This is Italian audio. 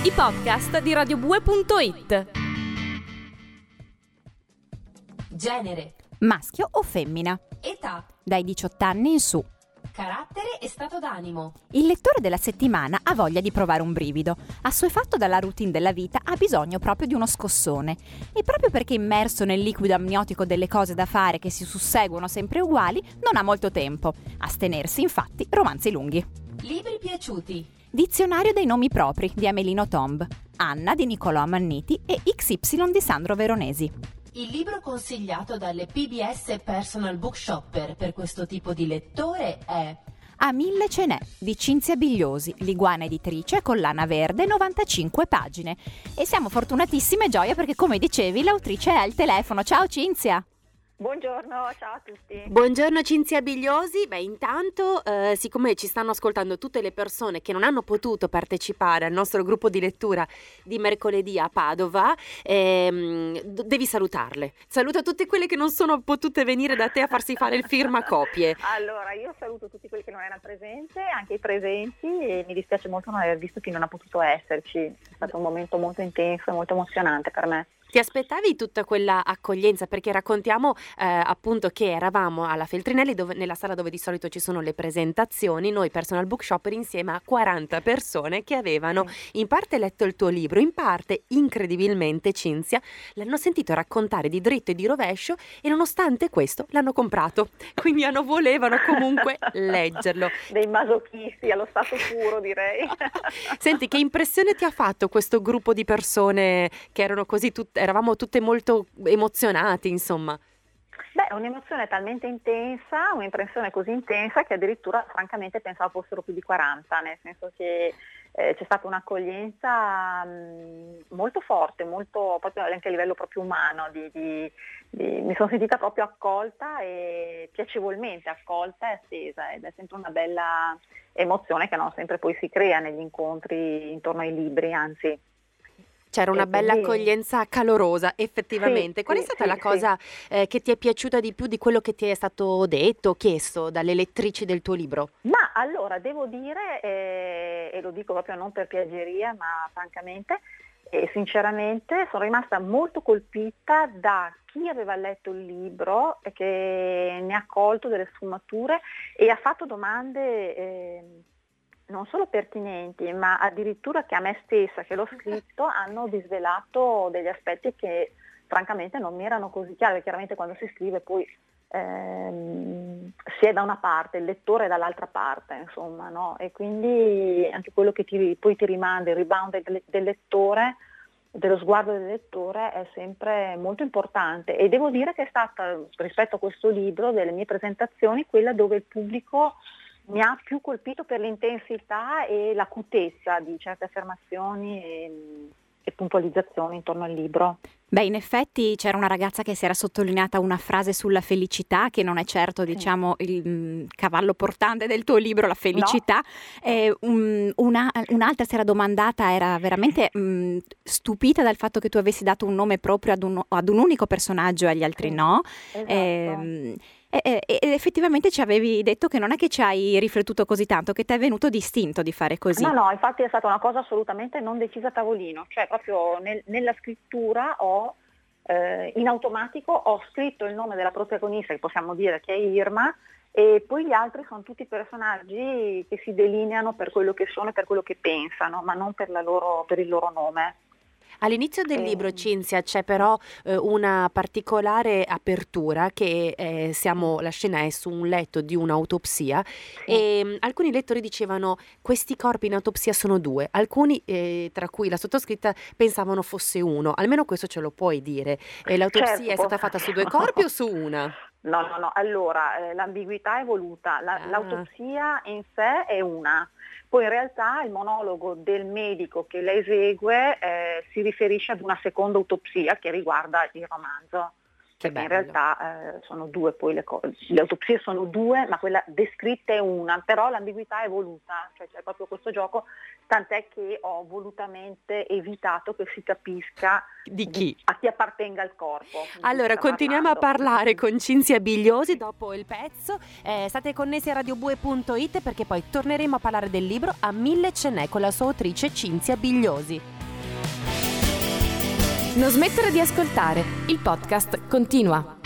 I podcast di radiobue.it. Genere, Maschio o femmina? età, Dai 18 anni in su. carattere e stato d'animo. Il lettore della settimana ha voglia di provare un brivido. Assuefatto dalla routine della vita, ha bisogno proprio di uno scossone. E proprio perché immerso nel liquido amniotico delle cose da fare che si susseguono sempre uguali, non ha molto tempo. Astenersi, infatti, romanzi lunghi. Libri piaciuti. Dizionario dei nomi propri di Amelino Tomb, Anna di Niccolò Amanniti e XY di Sandro Veronesi. Il libro consigliato dalle PBS Personal Bookshopper per questo tipo di lettore è A 1000 ce n'è di Cinzia Bigliosi, Liguana editrice, collana verde, 95 pagine. E siamo fortunatissime, Gioia, perché come dicevi l'autrice è al telefono. Ciao Cinzia! Buongiorno, ciao a tutti. Buongiorno Cinzia Bigliosi. Intanto, siccome ci stanno ascoltando tutte le persone che non hanno potuto partecipare al nostro gruppo di lettura di mercoledì a Padova, devi salutarle. Saluta tutte quelle che non sono potute venire da te a farsi fare il firmacopie. Allora, io saluto tutti quelli che non erano presenti, anche i presenti, e mi dispiace molto non aver visto chi non ha potuto esserci. È stato un momento molto intenso e molto emozionante per me. Ti aspettavi tutta quella accoglienza? Perché raccontiamo appunto che eravamo alla Feltrinelli, nella sala dove di solito ci sono le presentazioni, noi personal bookshopper insieme a 40 persone che avevano in parte letto il tuo libro, in parte, incredibilmente, Cinzia, l'hanno sentito raccontare di dritto e di rovescio e nonostante questo l'hanno comprato, quindi volevano comunque leggerlo. Dei masochisti allo stato puro, direi. Senti, che impressione ti ha fatto questo gruppo di persone che erano così eravamo tutte molto emozionate, insomma? Beh, un'emozione talmente intensa, un'impressione così intensa che addirittura francamente pensavo fossero più di 40, nel senso che c'è stata un'accoglienza molto forte, molto proprio anche a livello proprio umano, mi sono sentita proprio accolta e piacevolmente accolta e attesa, ed è sempre una bella emozione che non sempre poi si crea negli incontri intorno ai libri, anzi. C'era una bella accoglienza calorosa, effettivamente. Sì, Qual è stata la cosa che ti è piaciuta di più di quello che ti è stato detto, chiesto dalle lettrici del tuo libro? Ma allora, devo dire, e lo dico proprio non per piaggeria, ma francamente e sinceramente sono rimasta molto colpita da chi aveva letto il libro e che ne ha colto delle sfumature e ha fatto domande non solo pertinenti, ma addirittura che a me stessa, che l'ho scritto, hanno disvelato degli aspetti che francamente non mi erano così chiari. Chiaramente quando si scrive poi si è da una parte, il lettore è dall'altra parte, insomma, no? E quindi anche quello che poi ti rimanda, il rebound del lettore, dello sguardo del lettore, è sempre molto importante. E devo dire che è stata, rispetto a questo libro, delle mie presentazioni, quella dove il pubblico mi ha più colpito per l'intensità e l'acutezza di certe affermazioni e puntualizzazioni intorno al libro. Beh, in effetti c'era una ragazza che si era sottolineata una frase sulla felicità, che non è certo, diciamo, il cavallo portante del tuo libro, la felicità. No. Un'altra si era domandata, era veramente stupita dal fatto che tu avessi dato un nome proprio ad un unico personaggio e agli altri no. Esatto. Ed effettivamente ci avevi detto che non è che ci hai riflettuto così tanto, che ti è venuto distinto di fare così. No, infatti è stata una cosa assolutamente non decisa a tavolino, cioè proprio nella scrittura in automatico ho scritto il nome della protagonista, che possiamo dire che è Irma, e poi gli altri sono tutti personaggi che si delineano per quello che sono e per quello che pensano, ma non per il loro nome. All'inizio del libro, Cinzia, c'è però una particolare apertura che la scena è su un letto di un'autopsia e alcuni lettori dicevano questi corpi in autopsia sono 2, alcuni tra cui la sottoscritta pensavano fosse uno, almeno questo ce lo puoi dire, l'autopsia è stata fatta su 2 corpi o su una? No, allora l'ambiguità è voluta, l'autopsia in sé è una. Poi in realtà il monologo del medico che la esegue si riferisce ad una seconda autopsia che riguarda il romanzo. perché in realtà sono due poi le cose, le autopsie sono due, ma quella descritta è una, però l'ambiguità è voluta, cioè c'è proprio questo gioco, tant'è che ho volutamente evitato che si capisca a chi appartenga il corpo. Allora, continuiamo a parlare con Cinzia Bigliosi dopo il pezzo. State connessi a radiobue.it, perché poi torneremo a parlare del libro A mille ce n'è con la sua autrice Cinzia Bigliosi. Non smettere di ascoltare, il podcast continua.